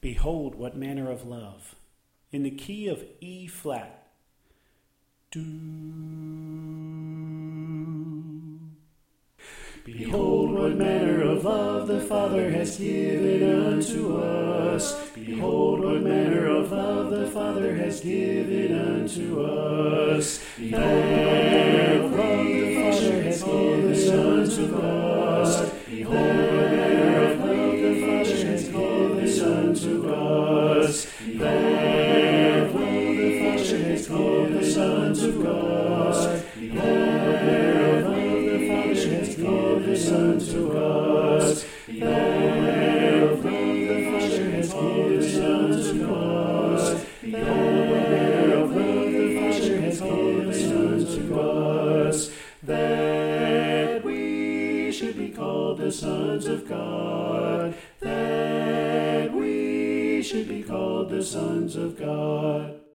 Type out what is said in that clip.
Behold what manner of love. In the key of E flat. Do. Behold what manner of love the Father has given unto us. Behold what manner of love the Father has given unto us. Behold what manner of love the Father has given unto us. Behold what manner of love the Father has given unto us. Behold what manner of love the Father has given unto us. Behold what manner of love the Father has given unto us. Behold what manner of love the Father has given unto us. Behold what manner of love the Father has given unto us, that we should be called the sons of God, that we should be called the sons of God.